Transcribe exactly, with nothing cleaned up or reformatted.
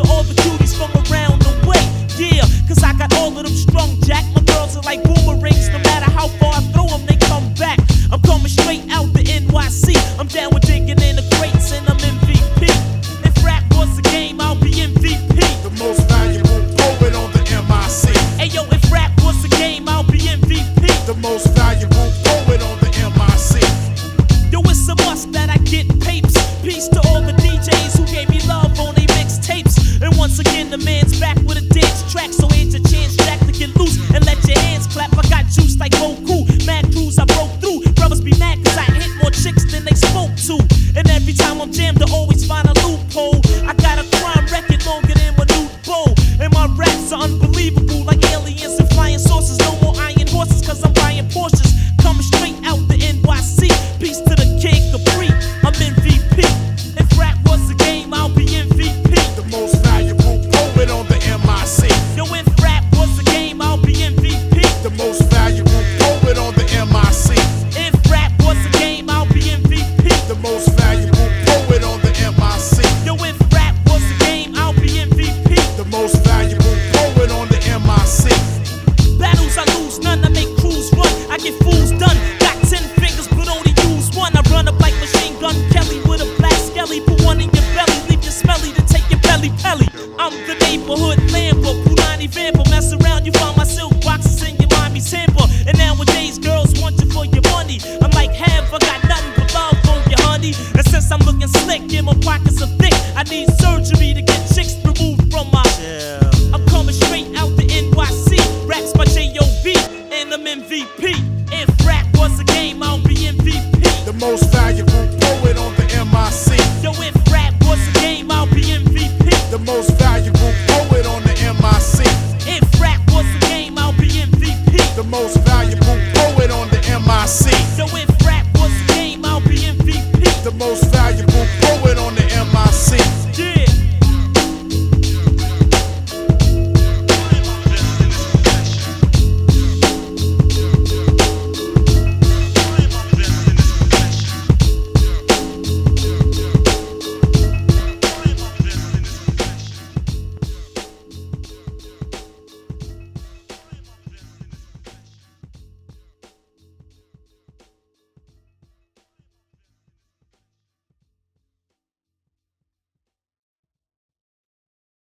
to all the cuties from around the way. Yeah, cause I got all of them strung, Jack. My girls are like boomerangs, no matter how far I throw them, they come back. I'm coming straight out the N Y C. I'm down with digging in the crates and I'm M V P. If rap was a game, I'll be M V P. The most valuable poet on the M I C. Ayo, if rap was a game, I'll be M V P. The most valuable poet on the M I C. Yo, it's a must that I get papes. Peace to all the D Js who gave me love on they mixtapes. And once again, the man's back with a dance track, so here's a chance